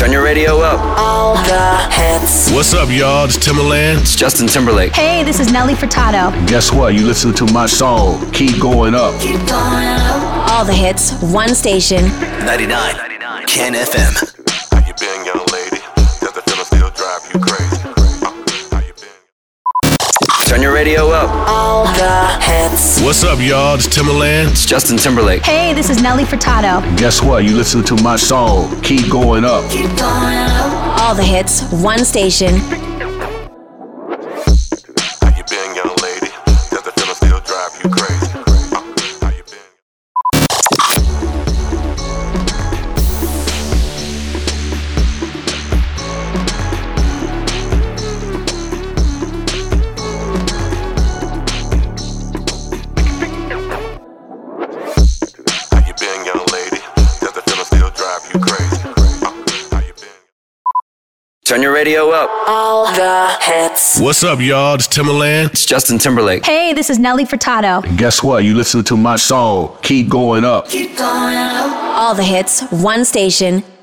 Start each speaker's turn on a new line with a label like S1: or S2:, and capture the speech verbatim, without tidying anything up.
S1: Turn your radio up.
S2: All the hits.
S3: What's up, y'all? It's Timberland.
S1: It's Justin Timberlake.
S4: Hey, this is Nelly Furtado.
S5: Guess what? You listen to my song, Keep Going Up.
S2: Keep going up.
S6: All the hits, one station.
S1: ninety-nine. Ken F M.
S7: How you been, young lady? Does the feeling still drive you crazy? How you been?
S1: Turn your radio up.
S2: All the hits.
S3: What's up, y'all? It's Timberland.
S1: It's Justin Timberlake.
S4: Hey, this is Nelly Furtado.
S5: Guess what? You listen to my song, Keep Going Up.
S2: Keep going up.
S6: All the hits, one station.
S7: How you been, young lady? Does the feeling still drive you crazy? How you been? How you been, young lady? Does the feeling still drive you crazy? How you been?
S1: Turn your radio up.
S2: All the hits.
S3: What's up, y'all? It's Timberland.
S1: It's Justin Timberlake.
S4: Hey, this is Nelly Furtado.
S5: Guess what? You listen to my song, Keep Going Up.
S2: Keep going up.
S6: All the hits, one station.